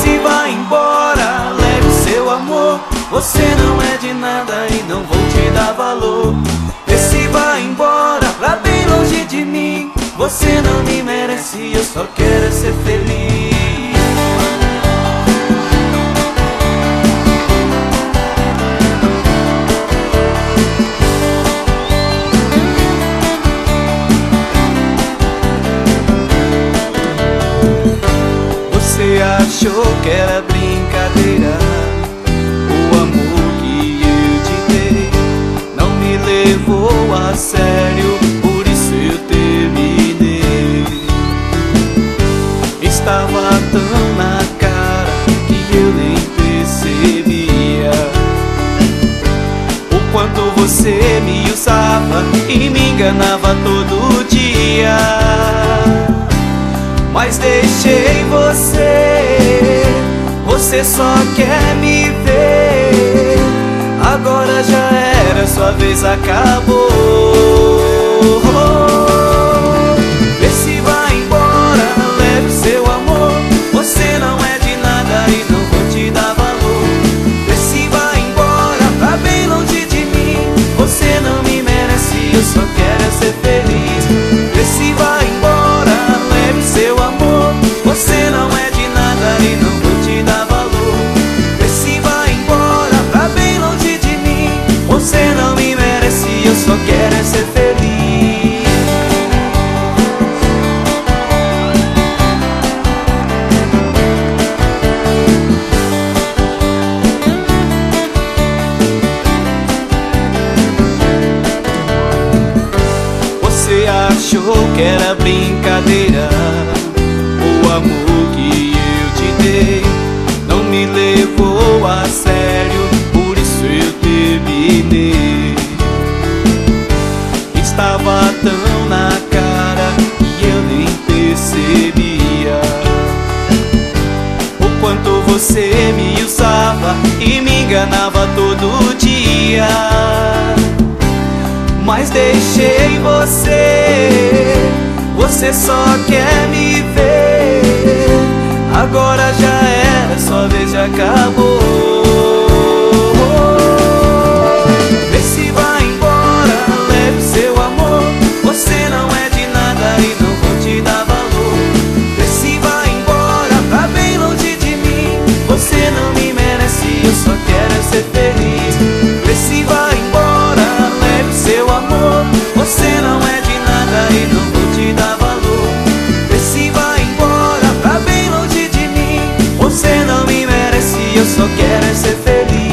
se vai embora, leve o seu amor. Você não é de nada e não vou te dar valor. Vê se vai embora, pra bem longe de mim. Você não me merece, eu só quero ser feliz. Você achou que era brincadeira, o amor que eu te dei não me levou a sério, por isso eu terminei. Estava tão na cara que eu nem percebia o quanto você me usava e me enganava todo dia. Mas deixei você só quer me ver. Agora já era, sua vez acabou. Vê se vai embora, leve o seu amor. Você não é de nada e não vou te dar valor. Vê se vai embora, pra bem longe de mim. Você não me merece, eu só quero ser feliz. Vê se vai embora, leve seu amor. Você não é de nada e não vou te dar valor. Vê se vai embora, pra bem longe de mim. Você não me merece, eu só quero ser feliz. Você achou que era brincadeira, o amor que eu te dei não me levou a sério, por isso eu terminei. Estava tão na cara que eu nem percebia o quanto você me usava e me enganava todo dia. Mas deixei você só quer me ver. Agora já era, sua vez já acabou. Vê se vai embora, leve seu amor. Você não é de nada e não vou te dar valor. Vê se vai embora, pra bem longe de mim. Você não me merece, eu só quero ser feliz. Vê se vai embora, leve seu amor. Você não é de nada e não vou te dar valor. Vê se vai embora, pra bem longe de mim. Você não me merece, eu só quero ser feliz.